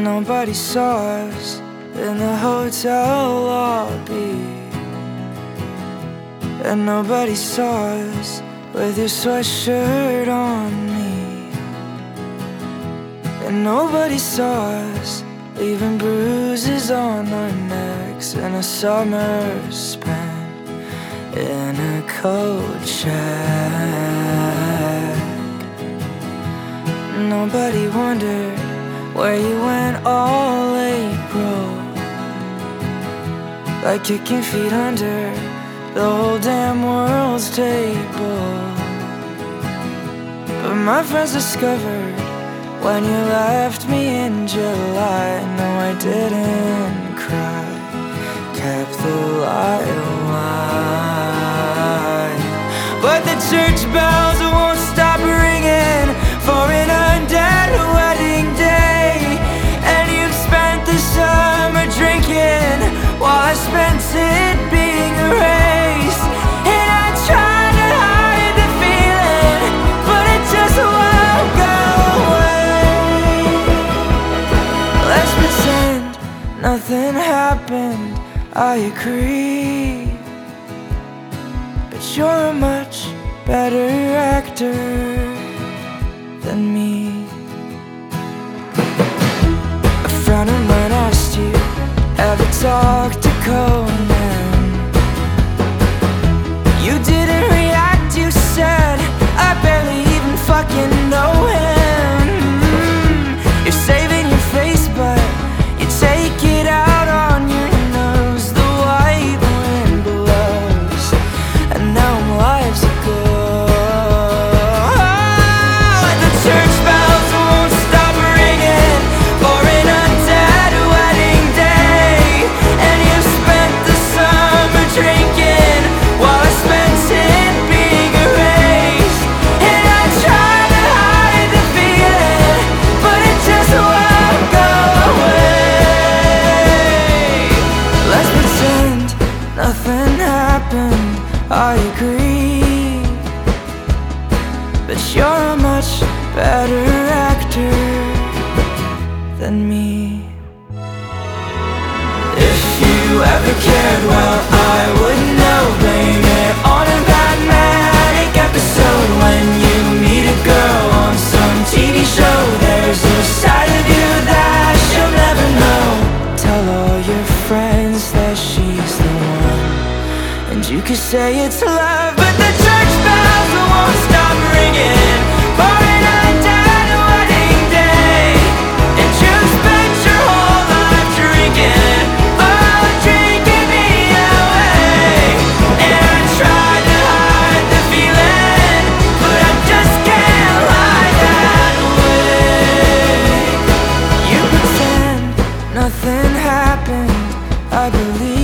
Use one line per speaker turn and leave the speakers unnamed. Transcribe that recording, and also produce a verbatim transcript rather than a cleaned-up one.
nobody saw us in the hotel lobby, and nobody saw us with your sweatshirt on me, and nobody saw us leaving bruises on our necks in a summer spent in a coat shack. Nobody wondered where you went all April, like kicking feet under the whole damn world's table. But my friends discovered when you left me in July, no, I didn't cry, kept the light alive. But the church bells won't stop ringing for an undead wedding day, and you've spent the summer drinking while I spent it being erased. And I tried to hide the feeling, but it just won't go away. Let's pretend nothing happened, I agree, but you're a much better actor than me. A friend of mine asked you, ever talk to Conan? You didn't react, you said, I barely even fucking know him. You're saving your face, but you take it out on your nose. The white wind blows, and now I'm lives ago. The church bells won't stop ringing for an undead wedding day, and you spent the summer drinking while I spent it being erased. And I tried to hide the feeling, but it just won't go away. Let's pretend nothing happened, I agree, but you're a much better actor than me. If you ever cared, well, I would know. Blame it on a bad manic episode when you meet a girl on some T V show. There's a side of you that she'll never know. Tell all your friends that she's the one, and you could say it's love, but the church bells won't stop ringing for an undead wedding day. And you spent your whole life drinking, oh, drinking me away. And I tried to hide the feeling, but I just can't lie that way. You pretend nothing happened, I believe,